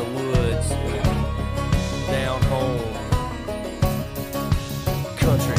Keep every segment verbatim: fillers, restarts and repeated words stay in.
the woods, down home, country.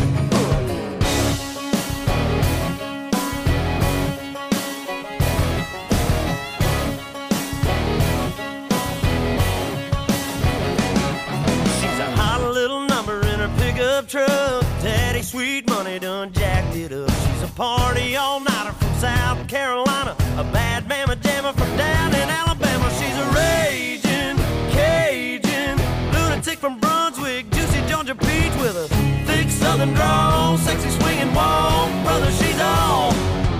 She's a hot little number in her pickup truck. Daddy Sweet Money done jacked it up. She's a party all-nighter from South Carolina, a bad mamma jammer from down in Alabama. She's a raging Cajun lunatic from Brunswick, juicy Georgia peach with a thick southern drawl, sexy swinging walk. Brother, she's all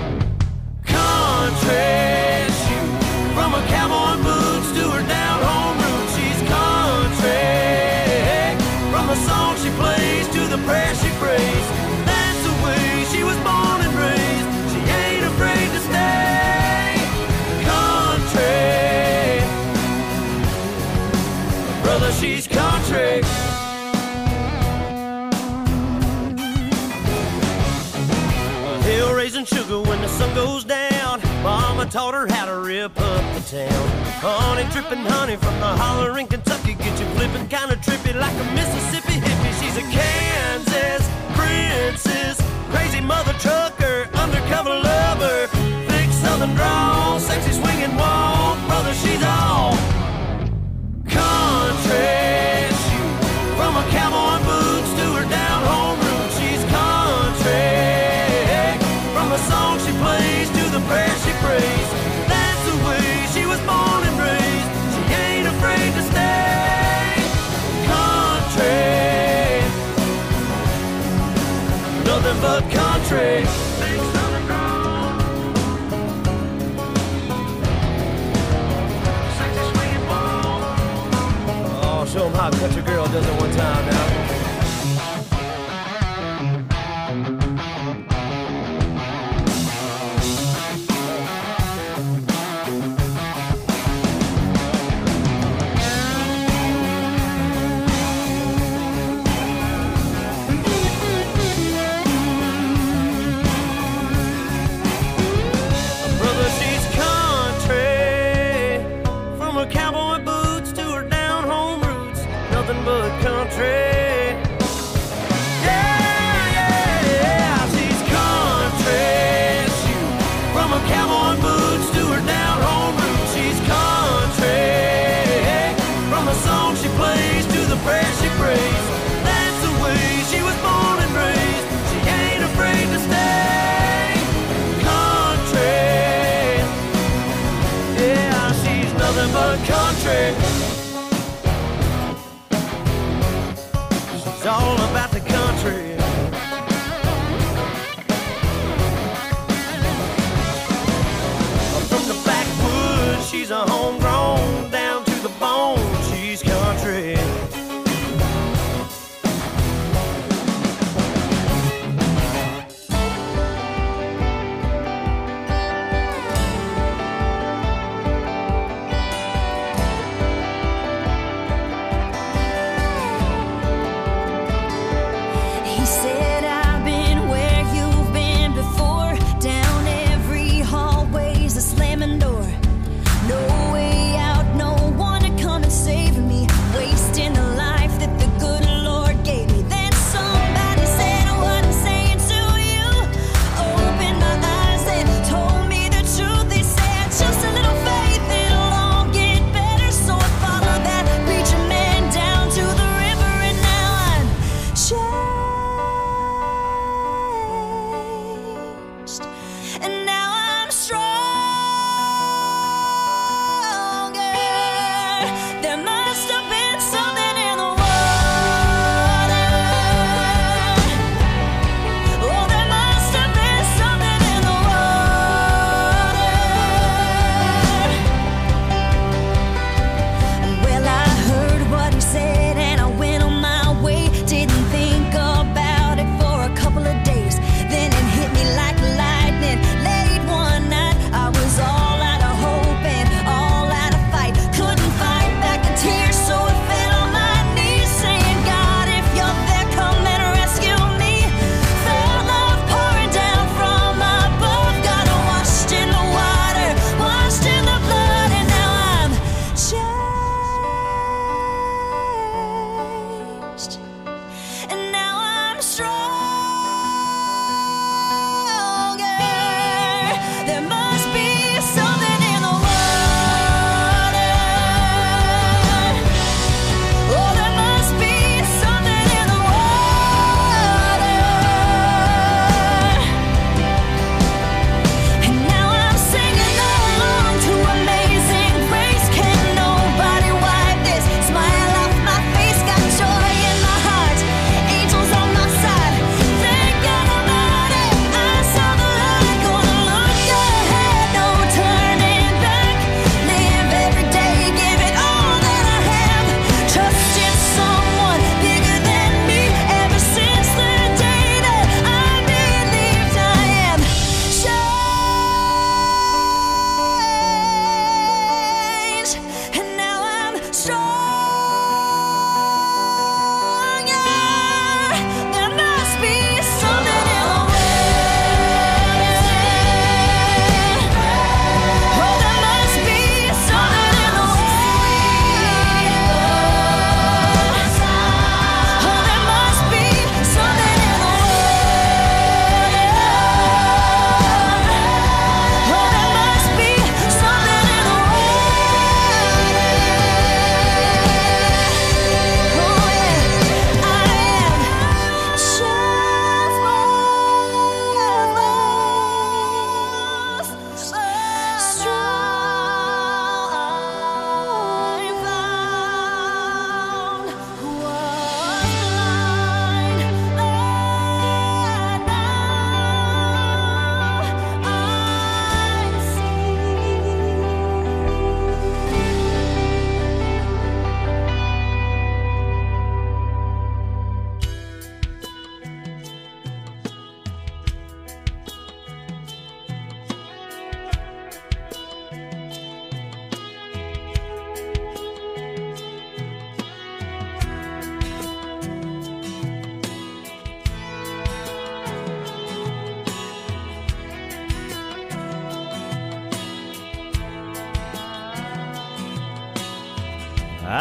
country. She, from her cowboy boots to her down home roots, she's country. From the song she plays to the prayer she prays, that's the way she was born and raised. She ain't afraid to stay country. Brother, she's country. Hill raising sugar when the sun goes down. Mama taught her how to rip up the town. Honey dripping honey from the holler in Kentucky, get you flipping kinda trippy like a Mississippi hippie. She's a Kansas princess, crazy mother trucker, undercover lover, thick southern drawl, sexy swinging walk. Brother, she's all country. She, from her cowboy boots to her down home roots, she's country. From the song she plays to the prayer she prays, that's the way she was born and raised. She ain't afraid to stay country. Nothing but country. Big southern drawl, sexy swinging ball. Oh, show 'em how a country girl does it one time now. Cowboy boots to her down home roots, nothing but country.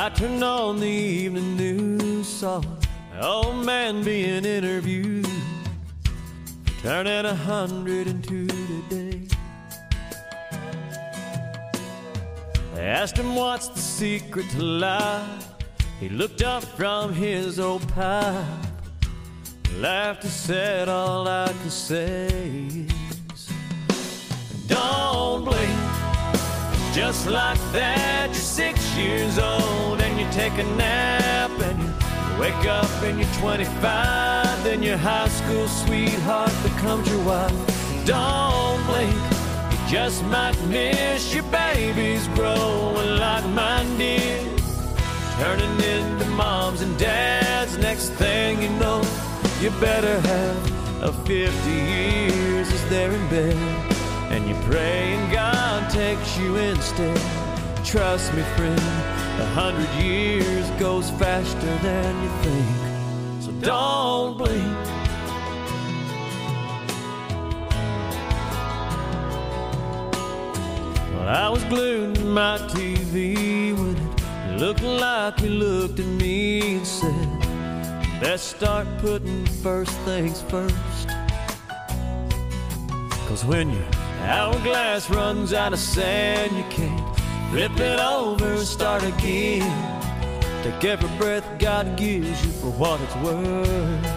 I turned on the evening news, saw an old man being interviewed, turning a hundred and two today. They asked him what's the secret to life. He looked up from his old pipe, laughed and said, all I can say is, don't blink. Just like that, you're six years old and you take a nap and you wake up and you're twenty-five. Then your high school sweetheart becomes your wife. Don't blink, you just might miss your babies growing like mine did, turning into moms and dads. Next thing you know, you better have a fifty years as they're in bed, and you pray and God takes you instead. Trust me, friend, a hundred years goes faster than you think, so don't blink. Well, I was glued to my T V when it looked like you looked at me and said, best start putting first things first. Cause when your hourglass runs out of sand, you can't flip it over and start again. Take every breath God gives you for what it's worth.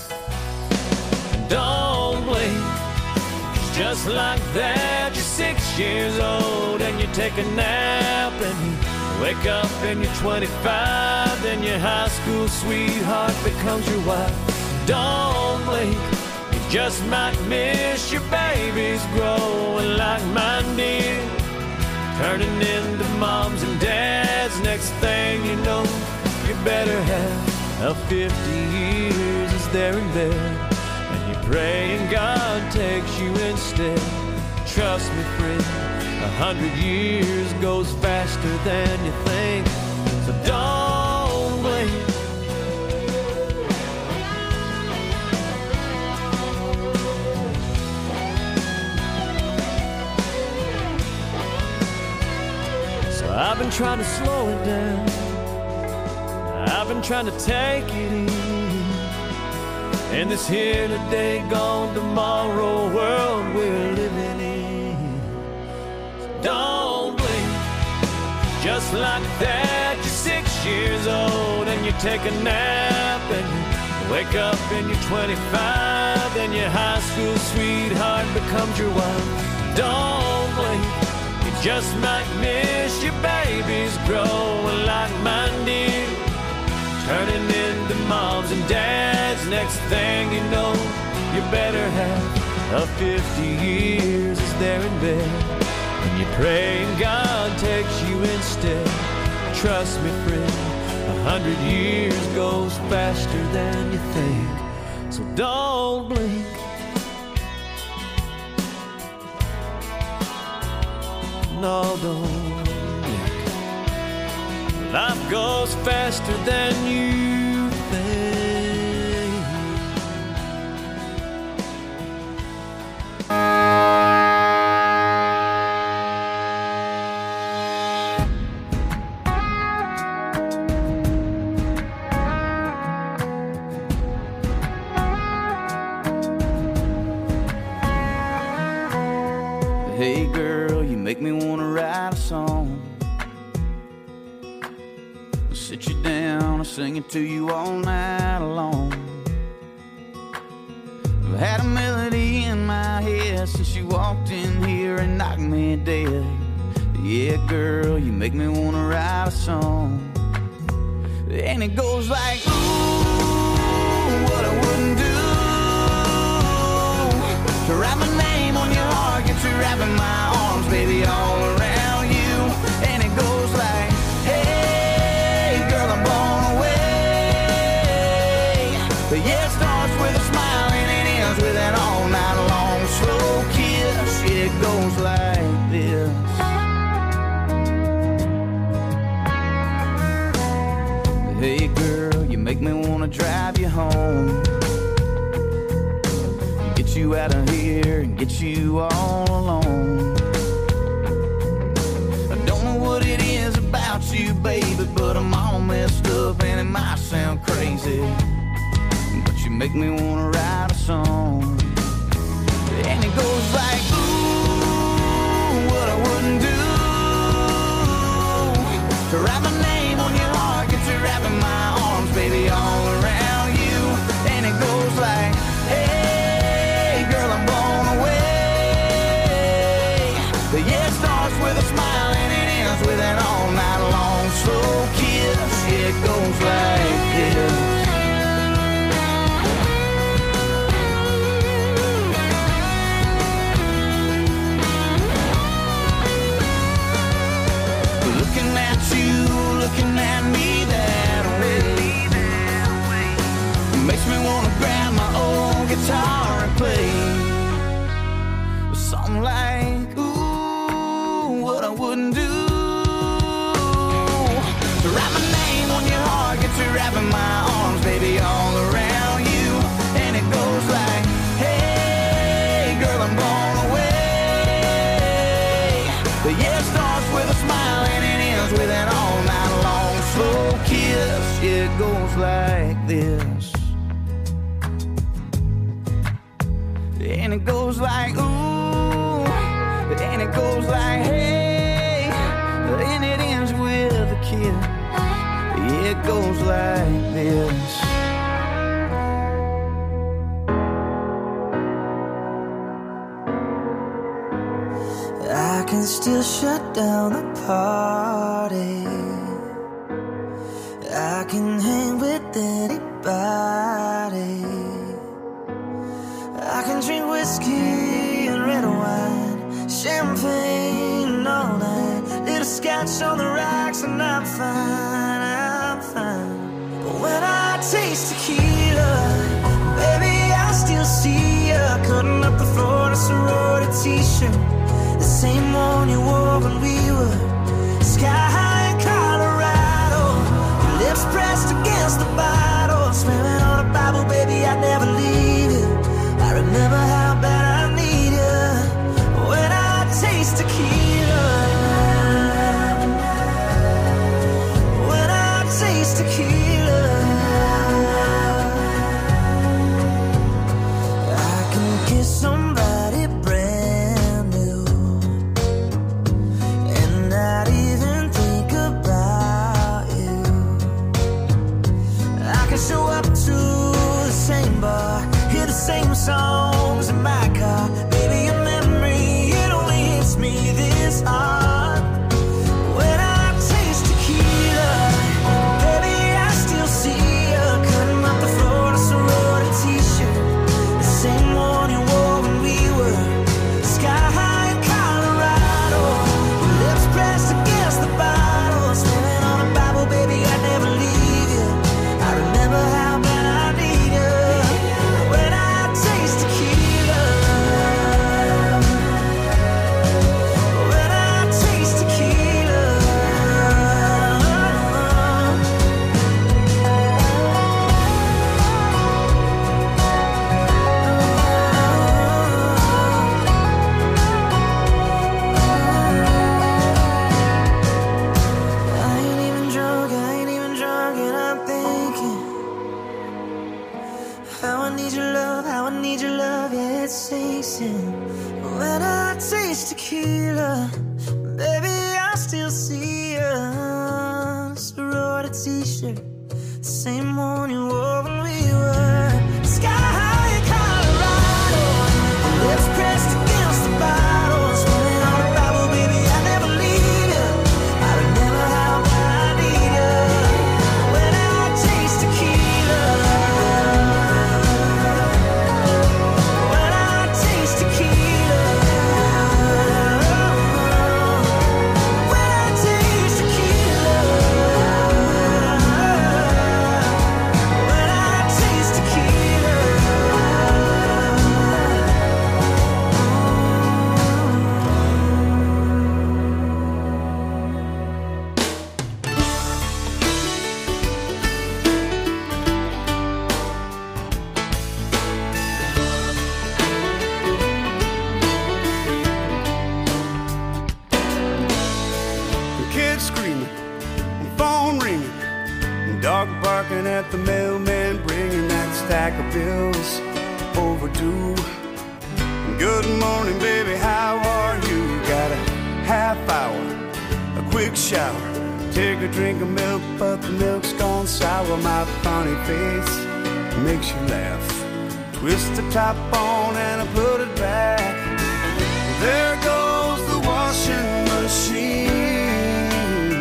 Don't blink, cause just like that, you're six years old and you take a nap and you wake up and you're twenty-five. Then your high school sweetheart becomes your wife. Don't blink, just might miss your babies growing like mine did, turning into moms and dads. Next thing you know, you better have a fifty years as they're in bed, and you pray and God takes you instead. Trust me, friend, a hundred years goes faster than you think, so don't blink. I've been trying to slow it down, I've been trying to take it easy, in this here today, gone tomorrow world we're living in. So don't blink, just like that, you're six years old and you take a nap and you wake up and you're twenty-five. Then your high school sweetheart becomes your wife. Don't blink, just might miss your babies growing like mine did, turning into moms and dads. Next thing you know, you better have a fifty years as they're in bed, and you pray and God takes you instead. Trust me, friend, a hundred years goes faster than you think, so don't blink. No, don't blink. Life goes faster than you think. Hey girl, you make me wanna write a song, I'll sit you down and sing it to you all night long. I've had a melody in my head since you walked in here and knocked me dead. Yeah girl, you make me wanna write a song, and it goes like, ooh, what I wouldn't do to write my name on your heart, get you wrapping my arms, baby, all around you. And it goes like, hey, girl, I'm blown away. But yeah, it starts with a smile and it ends with an all night long slow kiss. It goes like this. Hey, girl, you make me wanna drive you home, get you out of here and get you all alone. I don't know what it is about you, baby, but I'm all make me wanna write a song. And it goes like, ooh, what I wouldn't do to write my name on your heart, get you wrapping my arms, baby, all around you. And it goes like, hey, girl, I'm blown away. Yeah, it starts with a smile and it ends with an all night long slow kiss. Yeah, it goes like this. Looking at you, looking at me that way, makes me wanna grab my old guitar and play something like, ooh, what I wouldn't do to write my name on your heart, get you wrapping my arms, baby, all around you. And it goes like, hey, girl, I'm blown away. But yeah, it starts with a smile and it ends with an all night long slow kiss. Yeah, it goes like this. And it goes like, ooh, and it goes like, hey, and it ends with a kiss. Yeah, it goes like this. I can still shut down the party. I can hang with anybody. I can drink whiskey and red wine, champagne all night, little scotch on the rocks, and I'm fine, I'm fine. But when I taste tequila, baby, I still see ya cutting up the floor in a sorority t-shirt, the same one you wore when we were sky high in Colorado. Your lips pressed against the bottle, swearing on a Bible, baby, I'd never leave you. I remember how bad I need you when I taste tequila. When I taste tequila, I can kiss somebody brand new and not even think about you. I can show up to the same bar, hear the same songs in my car. Baby, your memory, it only hits me this hard. When I taste tequila, baby, I still see you cutting up the floor in a sorority t-shirt, the same one you wore when we were sky high in Colorado. Your lips pressed against the bottle, swearing on a Bible, baby, I'd never leave you. I remember how bad I need you when I taste tequila. When I taste tequila. I ain't even drunk, I ain't even drunk, and I'm thinking how I need your love, how I need your love, yeah, it sinks in. When I taste tequila, baby, I still see you. Sorority t-shirt, the same one you wore when we were sky high in Colorado. Lips pressed against the bottle, swearing on a Bible, baby, I never leave you. I remember how bad I need you when I taste tequila. When I taste tequila. When I taste tequila. When I taste tequila. The kids screaming, the phone ringing, and dog barking at the mailman bringing that stack of bills overdue. Good morning, baby, how are you? Got a half hour, a quick shower, take a drink of milk, but the milk's gone sour. My funny face makes you laugh. Twist the top on and I put it back. There goes the washing machine.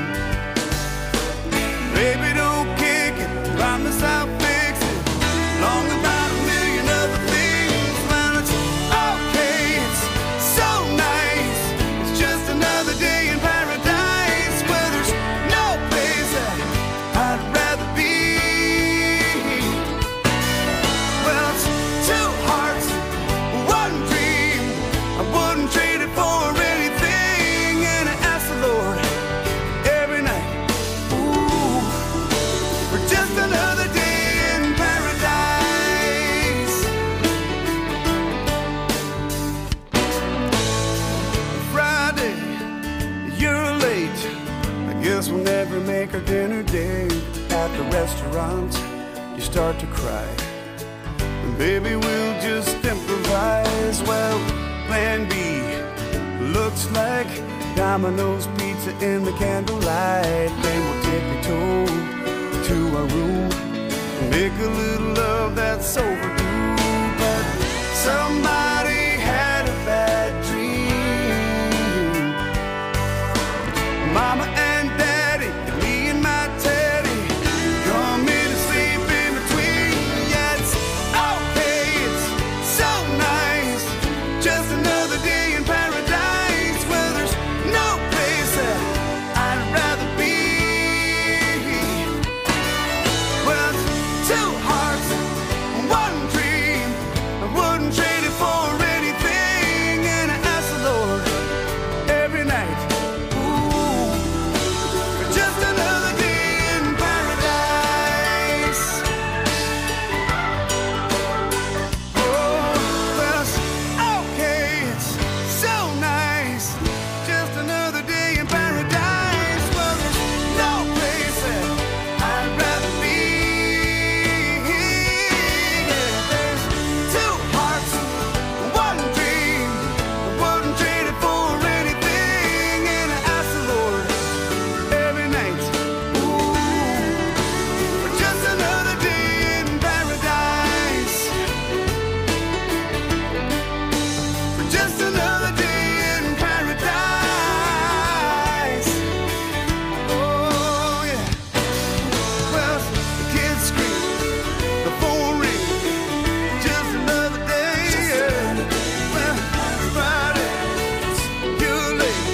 Baby, don't kick it, promise I'll fix it. Long about a million other things. Well, it's okay, it's so nice. It's just another day in paradise where there's no place that I'd rather be. Well, it's two hearts, one dream. I wouldn't trade it for anything. And I ask the Lord every night, ooh, for just another day in paradise. Friday, you're late. I guess we'll never make our dinner date. At the restaurant, you start to cry. And baby, we'll just improvise. Well, plan B looks like Domino's pizza in the candlelight. Then we'll take a tour to our room and make a little love that's overdue. But somebody had a bad dream. Mama and Daddy, and me and my Teddy, come in and sleep in between. Yeah, it's okay, it's so nice. Just another day in paradise where there's no place that I'd rather be. Well, it's two hearts, one dream. I wouldn't trade it for anything. And I ask the Lord every night, ooh, for just another day in paradise. Oh, well, it's okay, it's so nice. Just another day in paradise. Well, there's no place that I'd rather be. Yeah, there's two hearts, one dream. I wouldn't trade it for anything. And I ask the Lord every night, ooh, for just another day in paradise. For just another day in paradise. Oh, yeah. Well, the kids scream, the phone rings. Just another day. Yeah. Well, it's Friday, you're late.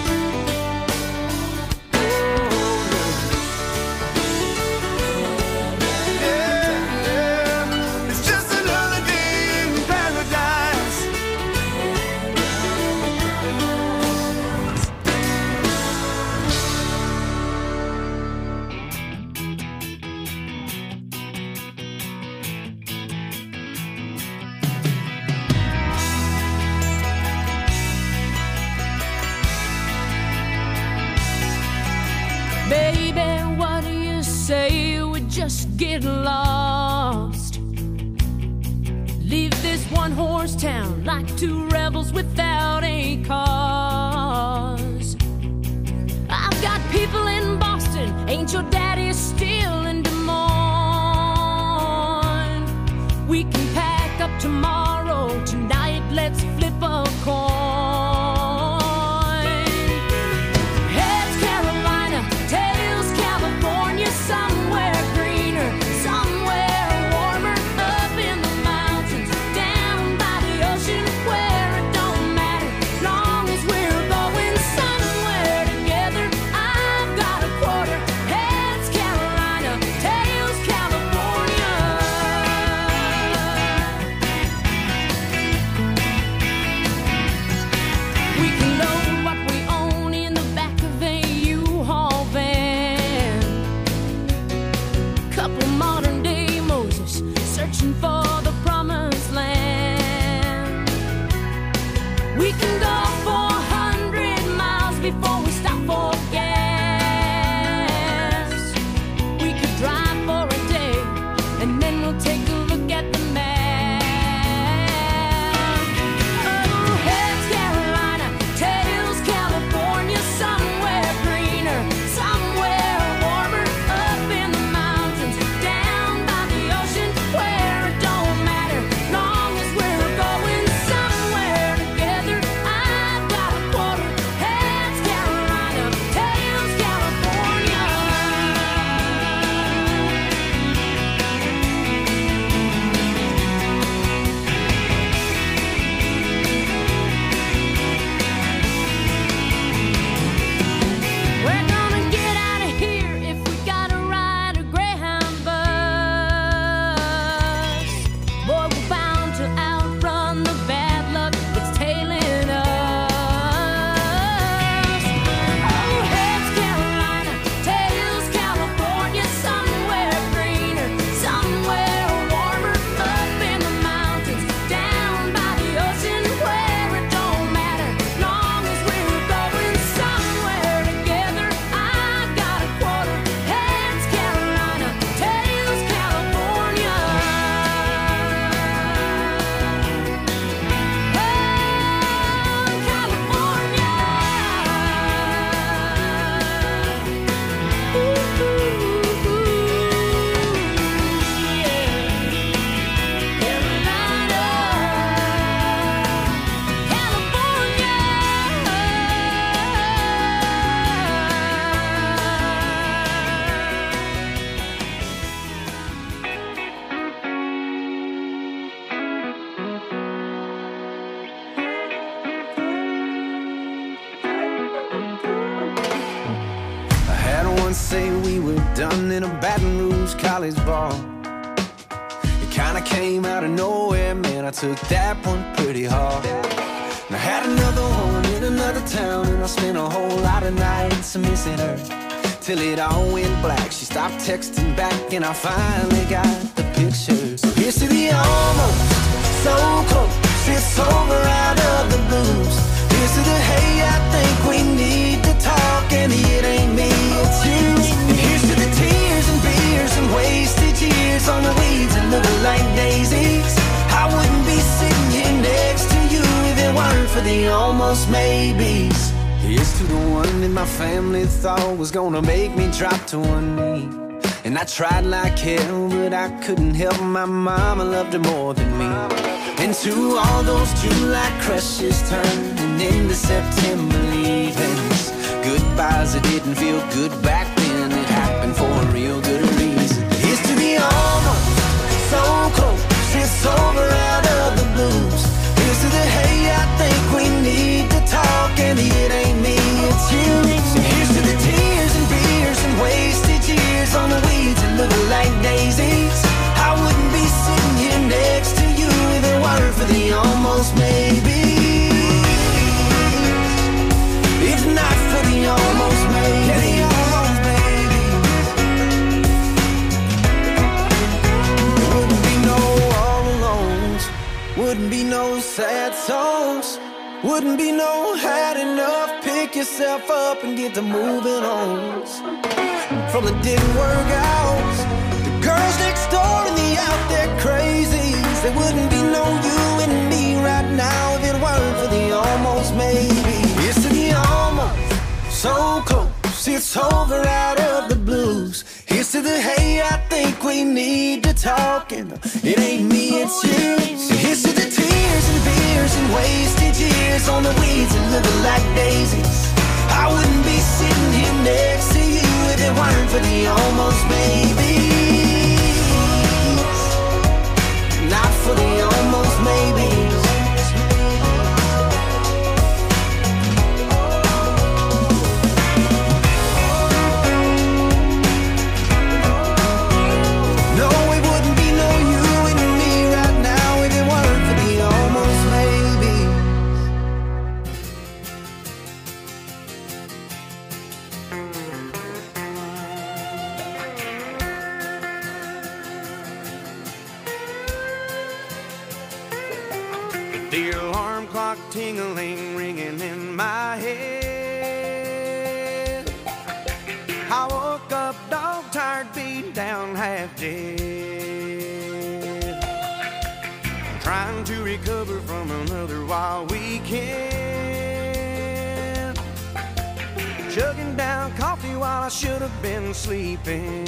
Oh, yeah. Yeah, yeah. It's just another day in paradise. Baby, what do you say we just get lost? Leave this one horse town like two rebels without a cause. I've got people in Boston, ain't your daddy still in Des Moines? We can pack up tomorrow, tonight let's flip a coin. Heads Carolina, tails California, somewhere greener, somewhere warmer, up in the mountains, down by the ocean, where it don't matter, long as we're going somewhere together. I've got a quarter. Heads Carolina. done in a Baton Rouge college bar. It kinda came out of nowhere, man, I took that one pretty hard. And I had another one in another town, and I spent a whole lot of nights missing her, till it all went black. She stopped texting back, and I finally got the picture. So here's to the almost, so close, it's over out of the blues. Here's to the hey, I think we need to talk, and it ain't me, it's you. And here's to the tears and beers and wasted years on the weeds that look like daisies. I wouldn't be sitting here next to you if it weren't for the almost maybes. Here's to the one that my family thought was gonna make me drop to one knee. And I tried like hell, but I couldn't help my mama loved her more than me. And to all those July crushes turning into September leavings, goodbyes that didn't feel good back then, it happened for a real good reason. Here's to the almost, so close, it's over out of the blues. Here's to the hey, I think we need to talk, and it ain't me, it's you. So here's to the tears and beers and wasted years on the weeds that look like daisies. I wouldn't be sitting here next to you if it weren't for the almost maybe. If not for the almost maybe. There wouldn't be no all alones, wouldn't be no sad songs, wouldn't be no had enough, pick yourself up and get to moving on. From the didn't work out, the girls next door and the out there crazies, there wouldn't be no you and me right now if it weren't for the almost maybe. It's to the almost, so close, it's over out of the blues. Here's to the hey, I think we need to talk, and it ain't me, it's you. So here's to the tears and beers and wasted years on the weeds that look like daisies. I wouldn't be sitting here next to you if it weren't for the almost maybes. Not for the almost maybes. No, it wouldn't be no you and me right now if it weren't for the almost maybes. The alarm clock ting-a-ling ringing in my head. I woke up dog-tired, beat down, half dead, trying to recover from another wild weekend, chugging down coffee while I should have been sleeping.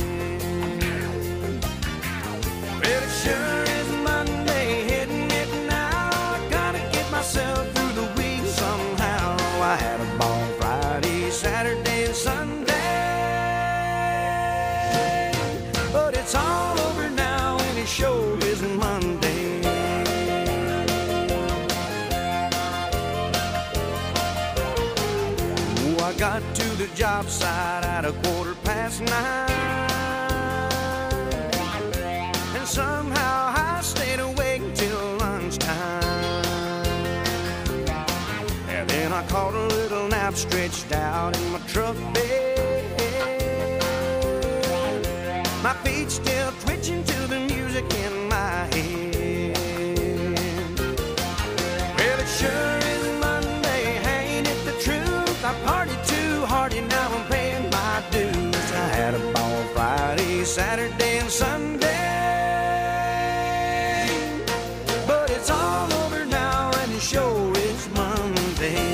Well, it sure is Monday, hitting it now. I gotta get myself through the week somehow. I had a ball Friday, Saturday, and Sunday, but it's all over now, and it sure is Monday. Oh, I got to the job site at a quarter past nine, and somehow I stayed awake till lunchtime. And then I caught a little nap stretched out in my truck bed, my feet still twitching to the music in my head. Well, it sure is Monday, ain't it the truth? I partied too hard and now I'm paying my dues. I had a ball Friday, Saturday, and Sunday, but it's all over now, and it sure is Monday.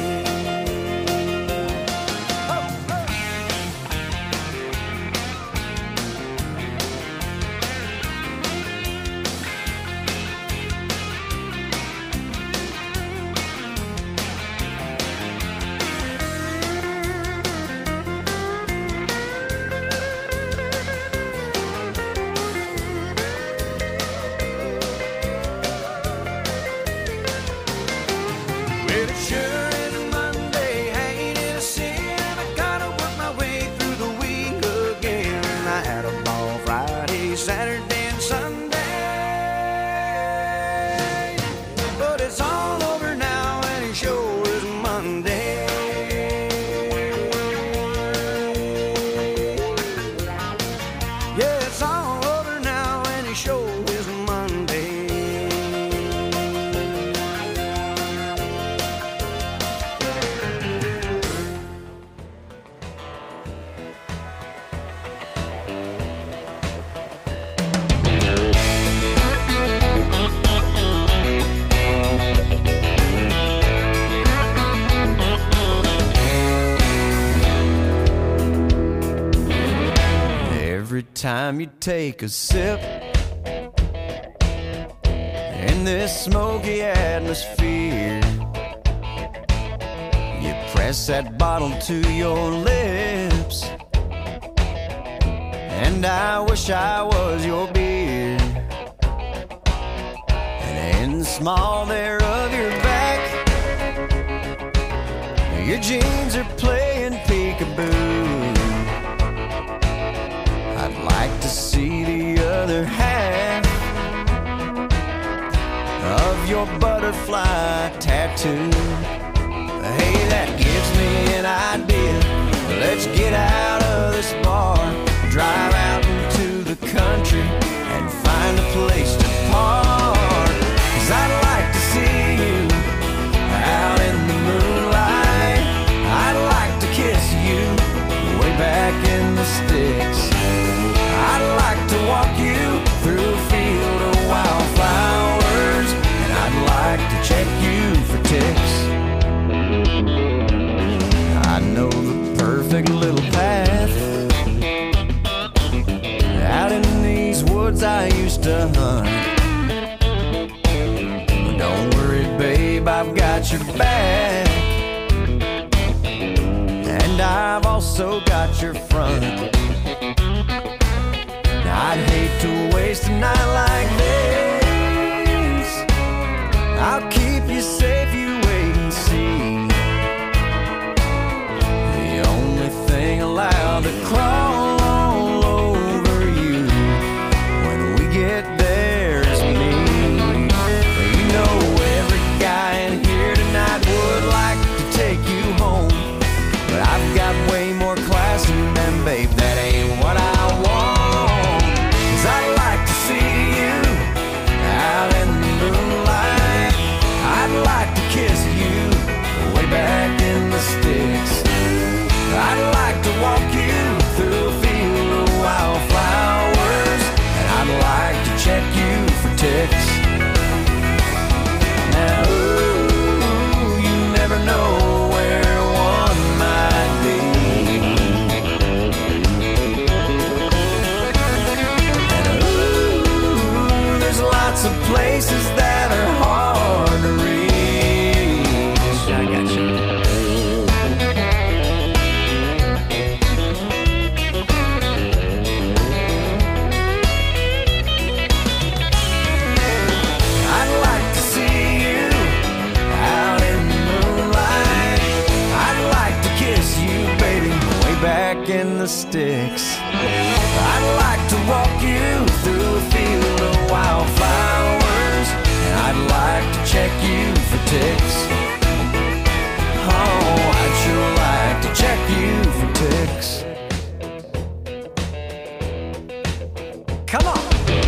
time you take a sip in this smoky atmosphere, you press that bottle to your lips, and I wish I was your beer. And in the small there of your back, your jeans are playing peekaboo. I'd like to see the other half of your butterfly tattoo. Hey, that gives me an idea. Let's get out of this bar, drive out into the country, and find a place to park. 'Cause I'd like to see you out in the moonlight. I'd like to kiss you way back in the sticks. I'd like to walk you through a field of wildflowers, and I'd like to check you for ticks. I know the perfect little path out in these woods I used to hunt. But don't worry, babe, I've got your back, and I've also got your front. I'd hate to waste a night like this. I'll keep you safe, you wait and see. The only thing allowed to crawl all over you when we get there is me. You know every guy in here tonight would like to take you home, but I've got way more class than them, babe, that ain't what I want. I'd like to see you out in the moonlight. I'd like to kiss you way back in the sticks. I'd like to walk you through a field of wildflowers, and I'd like to check you for ticks. Now, ooh, you never know where one might be. Lots of places that are hard to reach. I got you. I'd like to see you out in the moonlight. I'd like to kiss you, baby, way back in the sticks. I'd like to walk you through a field of wildflowers, and I'd like to check you for ticks. Oh, I'd sure like to check you for ticks. Come on!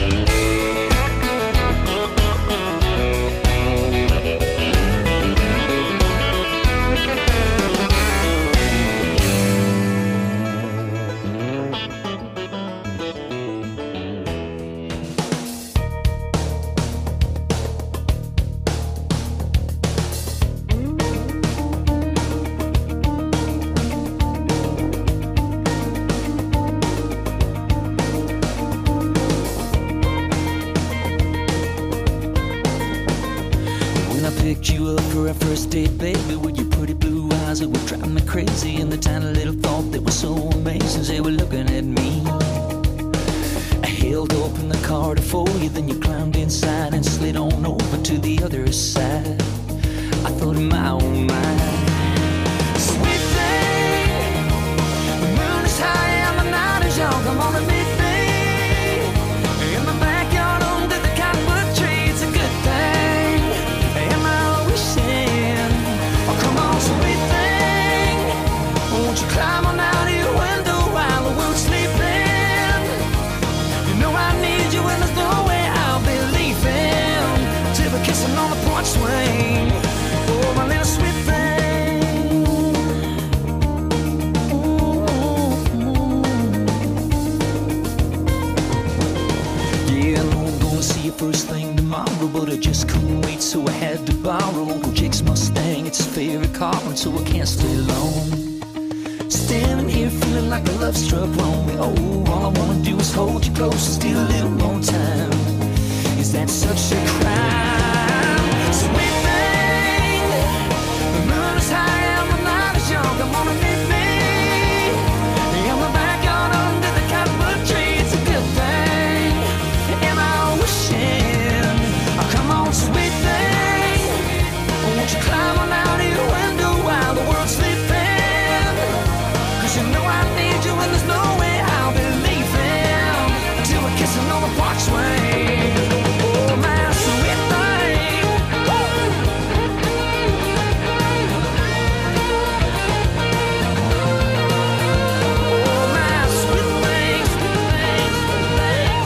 You up for our first date, baby, with your pretty blue eyes that were driving me crazy, and the tiny little thought that was so amazing as they were looking at me. I held open the car to for you, then you climbed inside and slid on over to the other side. I thought in my own mind, sweet thing, the moon is high and the night is young. Come on and meet me in the backyard under the cottonwood tree. It's a good thing. Am I wishing? Oh, come on, sweet thing, won't you climb on out of your window while the world's sleeping? You know I need you and there's no way I'll be leaving till we're kissing on the porch swing. Oh, my little sweet thing. Yeah, I know I'm gonna see you first thing tomorrow, but I just couldn't wait, so I had to borrow Uncle Jake's Mustang. It's his favorite car, and so I can't stay long. Standing here feeling like a love struck lonely. Oh, all I wanna do is hold you close and steal a little more time. Is that such a crime? Sweet thing, the moon is high and the night is young. Come on and meet me in the backyard under the cottonwood tree. It's a good thing, am I wishing? Oh, come on, sweet thing, won't you climb on out of your window while the world's sleeping? Cause you know I need you and there's no way I'll be leaving until we're kissing on the porchway. Oh, my sweet thing. Oh, my sweet thing, sweet thing, sweet thing,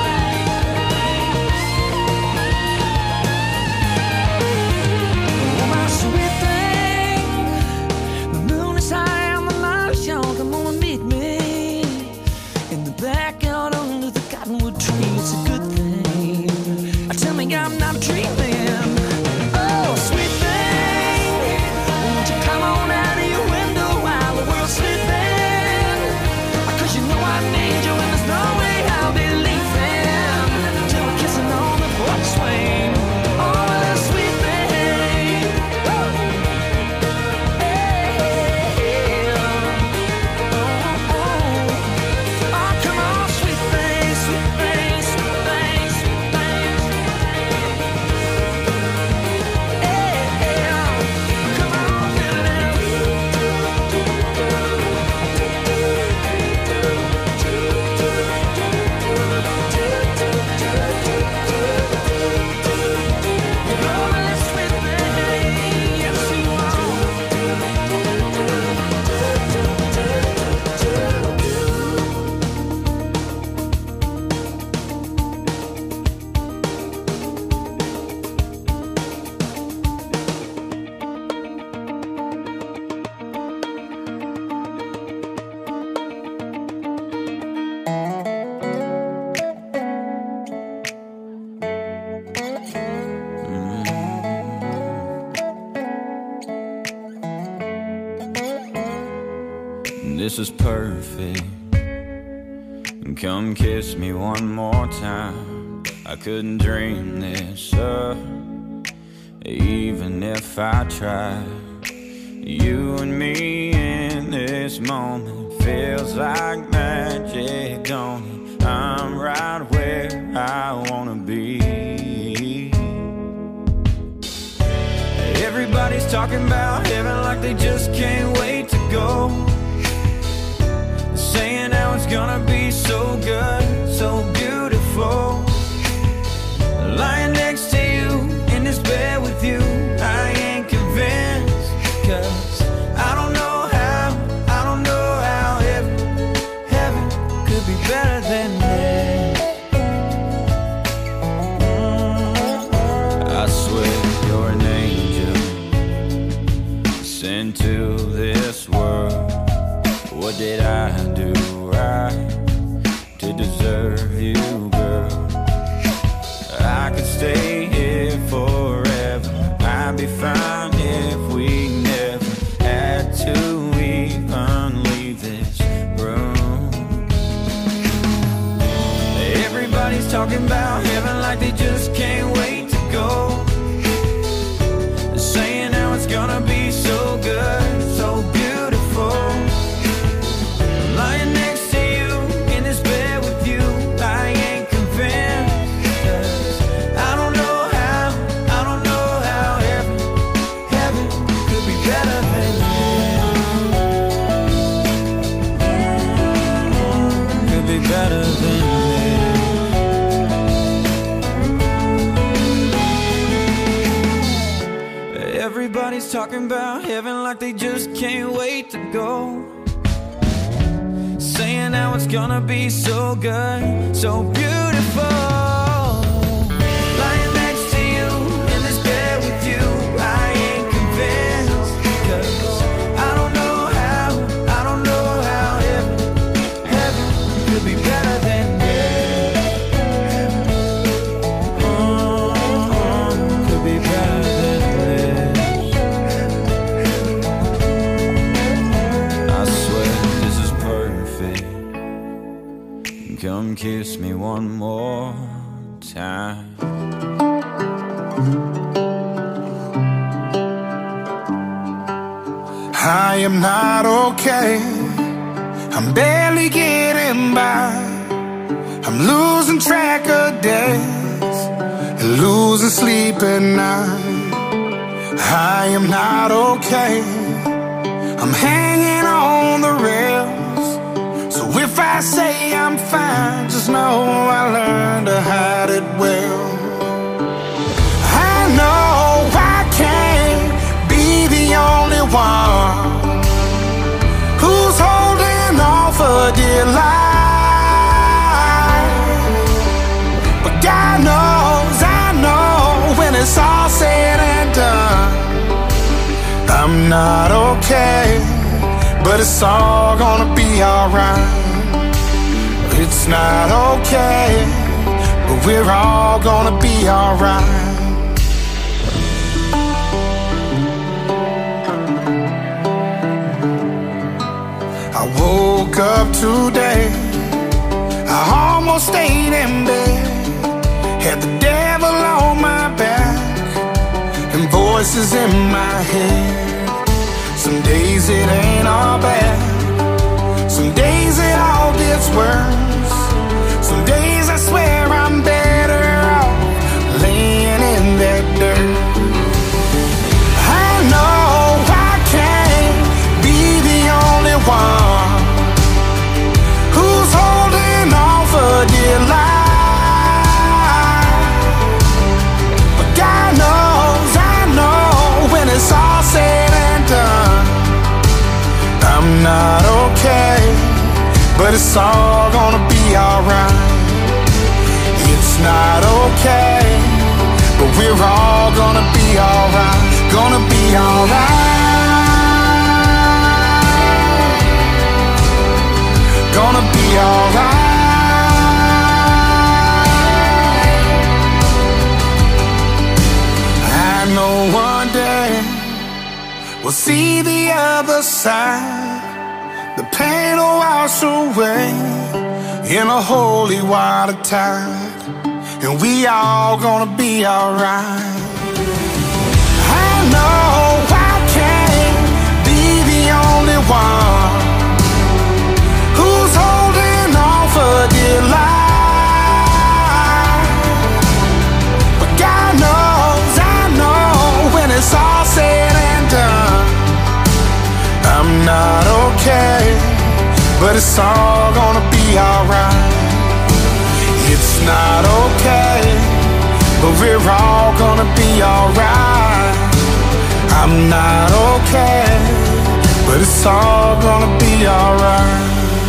oh, my sweet thing. The moon is high and the light is young. Come on and meet me in the backyard under the cottonwood tree. It's a good thing. Tell me I'm not dreaming. Oh, sweet thing, won't you come on out of your window while the world's sleeping? Cause you know I need you and there's no way I'll be leaving till we're kissing on the porch swing. Oh, that sweet thing. Woo! Hey, oh, oh. Oh, come on, sweet thing, sweet thing, sweet thing, sweet thing. This is perfect. Come kiss me one more time. I couldn't dream this up, even if I tried. You and me in this moment feels like magic, don't it? I'm right where I wanna be. Everybody's talking about heaven like they just can't wait to go. Saying how it's gonna be so good, so beautiful. Lying next to you, in this bed with you, I ain't convinced. Cause I don't know how, I don't know how heaven, heaven could be better than this. I swear you're an angel sent to this world. What did I do right to deserve you, girl? I could stay here forever. I'd be fine if we never had to even leave this room. Everybody's talking about heaven like they just can't wait to go. Saying how it's gonna be so good, so beautiful. Lying next to you, in this bed with you, I ain't convinced. Cause I don't know how, I don't know how heaven, heaven could be better than this. Could be better than this. Everybody's talking about heaven like they just can't wait to go. Saying how it's gonna be so good, so beautiful. Lying next to you, in this bed with you, I ain't convinced. Cause I don't know how, I don't know how heaven, heaven could be better than this. Oh, could be better than this. I swear one more time. I am not okay. I'm barely getting by. I'm losing track of days and losing sleep at night. I am not okay. I'm hanging on the rails. So if I say I'm fine, just know I learned to hide it well. I know I can't be the only one who's holding on for dear life. But God knows, I know, when it's all said and done, I'm not okay, but it's all gonna be alright. It's not okay, but we're all gonna be alright. I woke up today, I almost stayed in bed, had the devil on my back and voices in my head. Some days it ain't all bad, some days it all gets worse. Some days I swear I'm better off laying in that dirt. I know I can't be the only one who's holding on for dear life. But God knows, I know, when it's all said and done, I'm not okay, but it's all gonna be alright. It's not okay, but we're all gonna be alright. Gonna be alright. Gonna be alright. I know one day we'll see the other side. The pain will wash away in a holy water tide, and we all gonna be alright. I know I can't be the only one who's holding on for dear life. But God knows, I know, when it's all said and done, I'm not okay, but it's all gonna be alright. It's not okay, but we're all gonna be alright. I'm not okay, but it's all gonna be alright.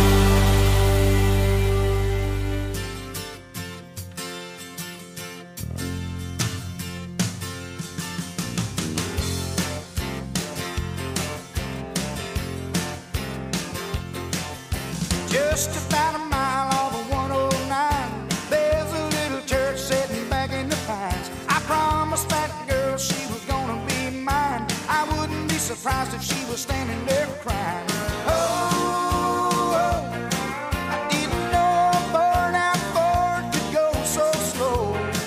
Just about a mile off of one oh nine, there's a little church sitting back in the pines. I promised that girl she was gonna be mine. I wouldn't be surprised if she was standing there crying. Oh, oh, I didn't know a burnout Ford could go so slow.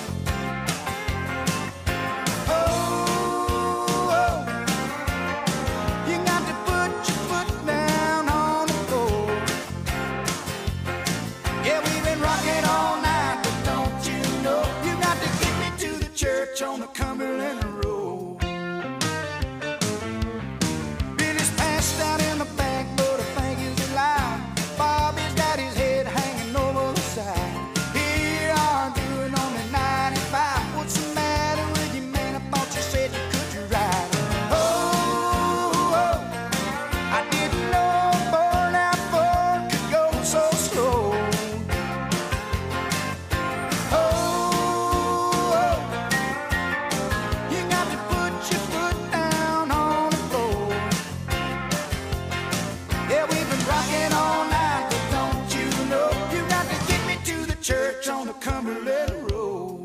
Oh, oh, you got to put your foot down on the floor. Yeah, we've been rocking all night, but don't you know, you got to get me to the church on the Cumberland Road. Billy's passed out in the back, but I think he's alive. Bobby's got his head hanging over the side. Here arguing on the ninety-five. What's the matter with you, man? I thought you said you could ride. Oh, oh, I didn't know a burnout Ford could go so slow. Oh, oh, you got to put your foot down on the floor. Yeah, we've been rocking all night, but don't you know, you got to get me to the church on the Cumberland Road.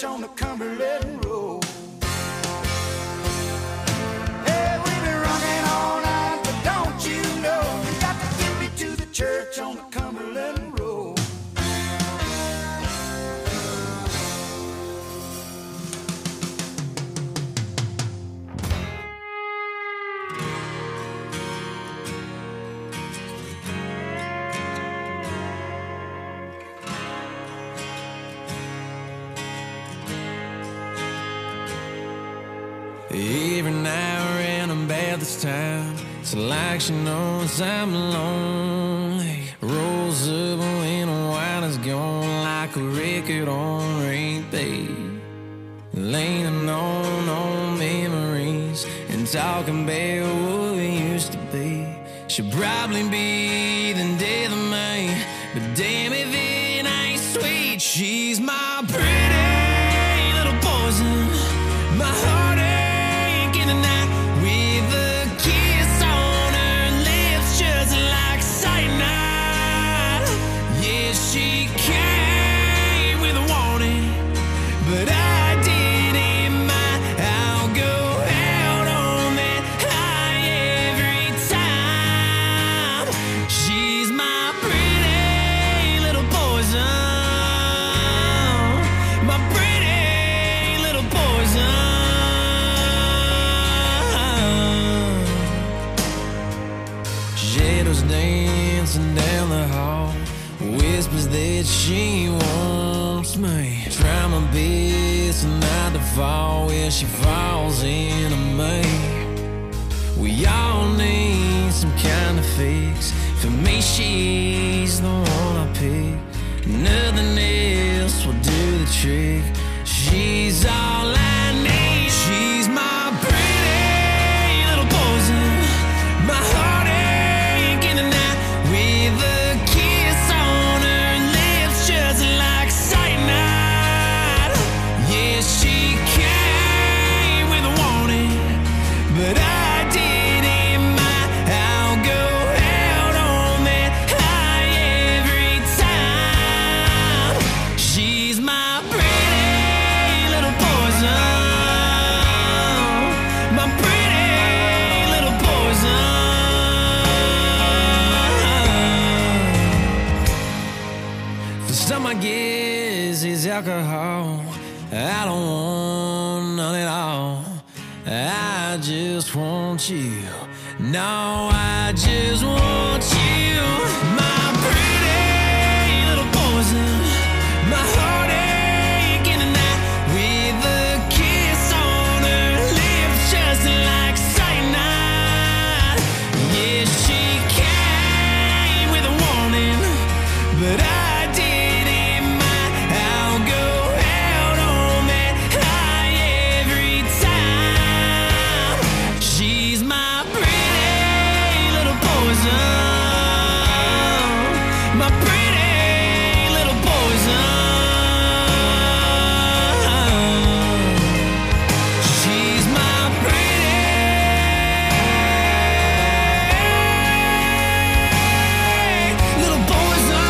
church on the Cumberland Road. Hey, we've been rocking all night, but don't you know you got to get me to the church on the Cumberland Road. Every now and then about this time, it's like she knows I'm lonely. Rolls up when the wine is gone like a record on repeat. Leaning on old memories and talking about what we used to be. She'll probably be the death of me, but damn if it ain't sweet. She's my pretty little poison, my heartache in the night, with a kiss on her lips just like cyanide. Yeah, she came with a warning, but I didn't mind. I'll go out on that high every time. She's my pretty little poison, my pretty little poison. Shadows dancing down the hall, whispers that she wants me. Try my best not to fall where she falls into me. We all need some kind of fix. For me, she's the one I pick. Nothing else will do the trick. She's all I need. She's my pretty little poison, my heartache in the night, with a kiss on her lips just like cyanide. Yeah, she came with a warning, but I didn't mind. I'll go out on that high every time. She's my pretty little poison, my pretty little poison. For some, I guess it's alcohol. I don't want none at all. I just want you. No, I just want you. My pretty little poison, my heartache in the night, with a kiss on her lips just like cyanide. Yeah, she came with a warning, but I didn't mind. I'll go out on that high every time. She's my pretty little poison, my pretty little poison. She's my pretty little poison.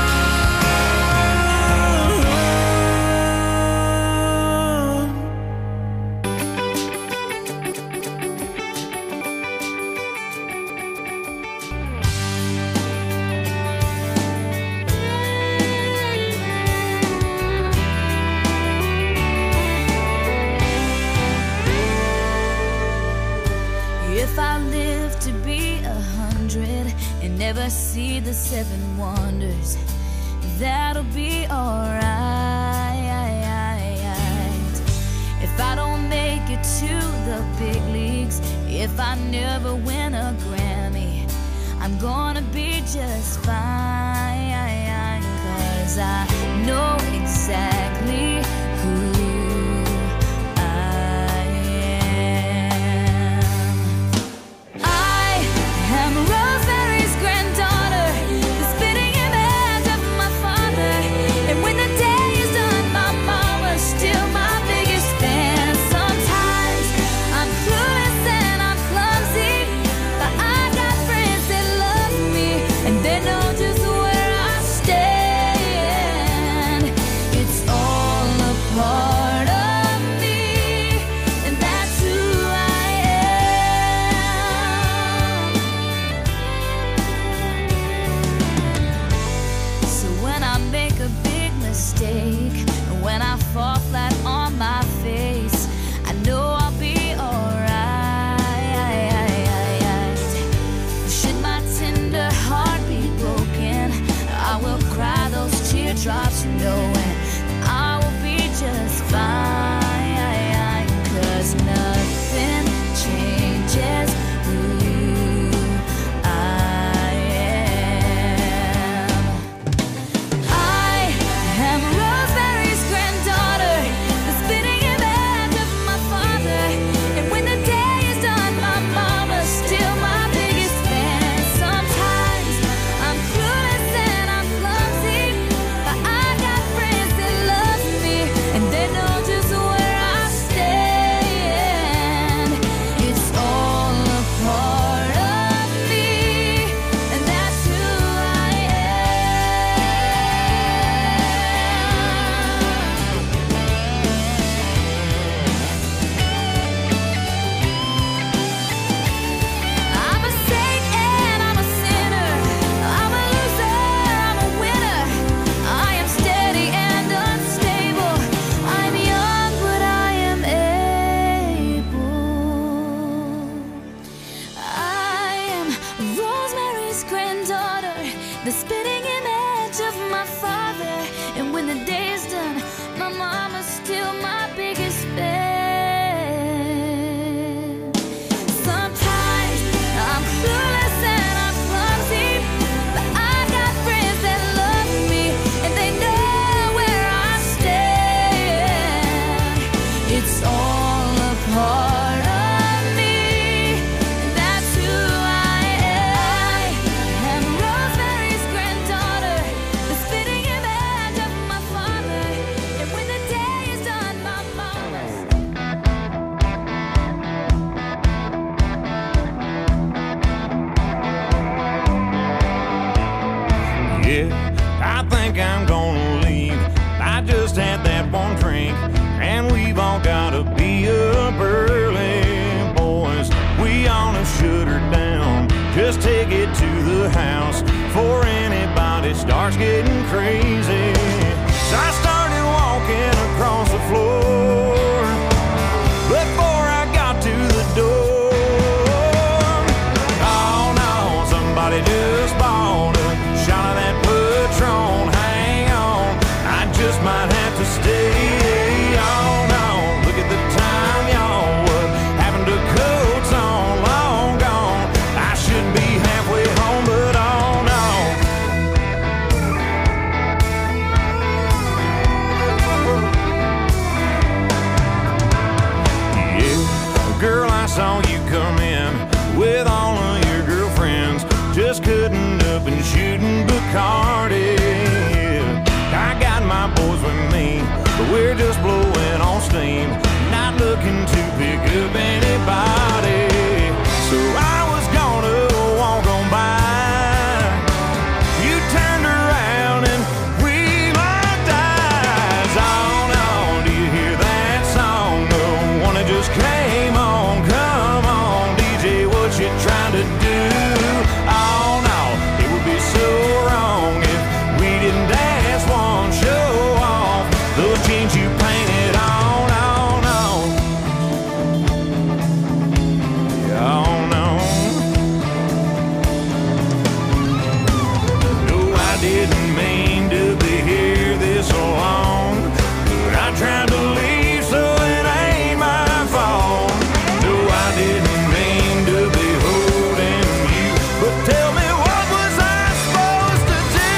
If I live to be a hundred and never see the seven wonders, that'll be alright. If I don't make it to the big leagues, if I never win a Grammy, I'm gonna be just fine. 'Cause I know exactly who I am. I am Rosemary's granddaughter, the spitting image of my father. And when the day is done, my mama's still my biggest fan. Sometimes I'm clueless and I'm clumsy, but I got friends that love me and they know just where I stand. It's all Yeah, I think I'm gonna leave. I just had that one drink, and we've all gotta be up early, boys. We ought to shut her down, just take it to the house before anybody starts getting crazy. So I started walking across the floor before I got to the door. Oh no, somebody just bought a shot of that Patron. Hang on, I just might have to stay. Oh no, look at the time, y'all. What happened to coats on? Long gone. I shouldn't be halfway home, but oh no. Yeah, girl, I saw you come in with all of your girlfriends, just cutting up and shooting Bacardi. I got my boys with me, but we're just blowing on steam, not looking to pick up anybody. So I was gonna walk on by. You turned around and we locked eyes. Oh no, do you hear that song? The one that just came on. Come on, D J, what you trying to do? Oh no, it would be so wrong if we didn't dance one, show off those jeans you painted on. Oh no, oh no. No, I didn't mean to be here this long, but I tried to leave, so it ain't my fault. No, I didn't mean to be holding you, but tell me, what was I supposed to do?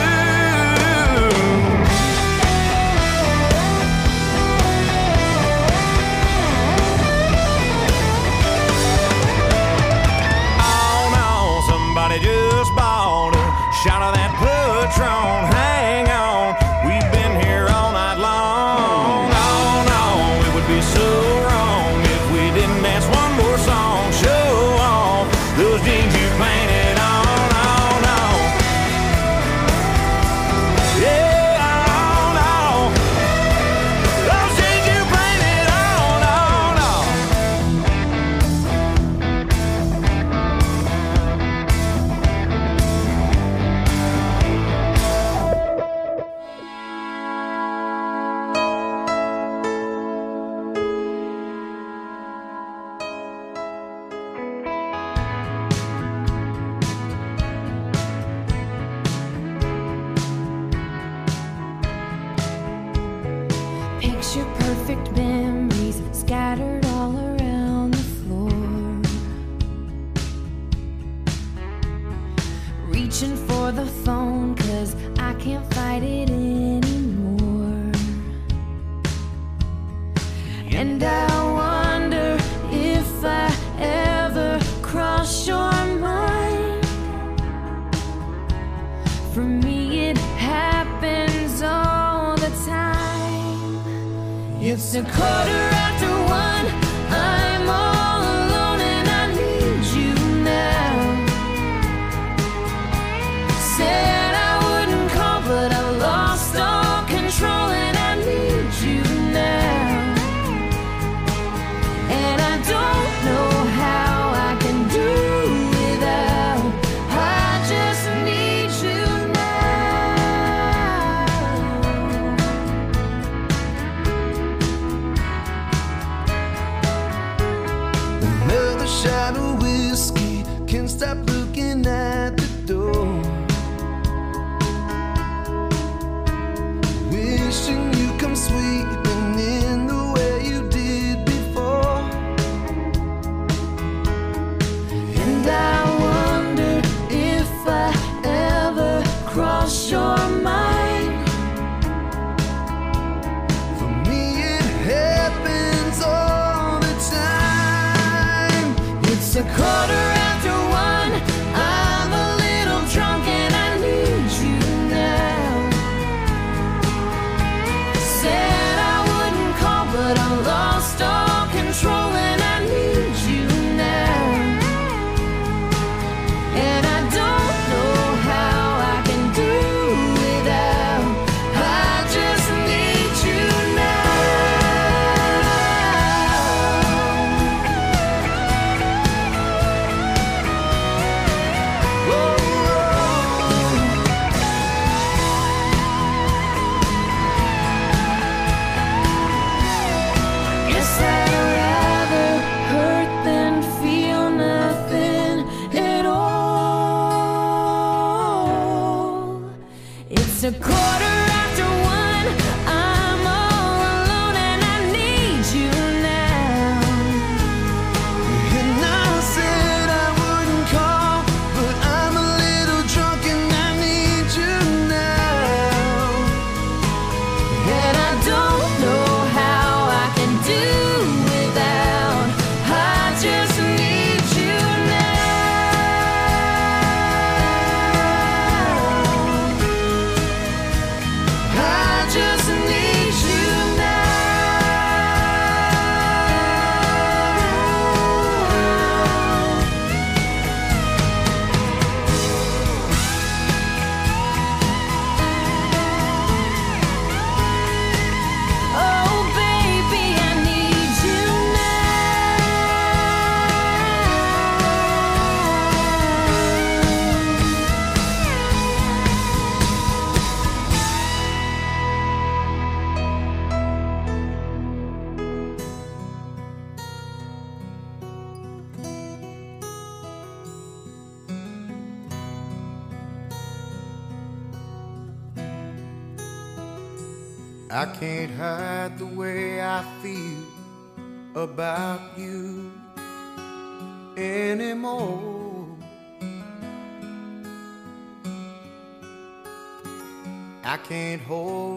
Oh no, somebody just bought a shot of that Patron. Hang on, we've been here all night long. Oh no, it would be so wrong if we didn't dance one more song. Show off those jeans you painted on. Oh no, yeah, oh no, those jeans you painted on. Oh no. Picture perfect memories scattered all around the floor. Reaching for the phone, cause I can't fight it anymore. And I wonder if I ever cross your mind. For me, it happens all the time. It's a quarter after one. I'm all alone and I need you now. Said I wouldn't call, but I lost all control and I need you now. And I don't know how I can do without. I just need you now. It's a quarter after one. I'm all alone and I need you now. And I said I wouldn't call, but I'm a little drunk and I need you now. And I don't know how I can do without. I just need you now. I just need you now. Oh, baby, I need you I can't hide the way I feel about you anymore. I can't hold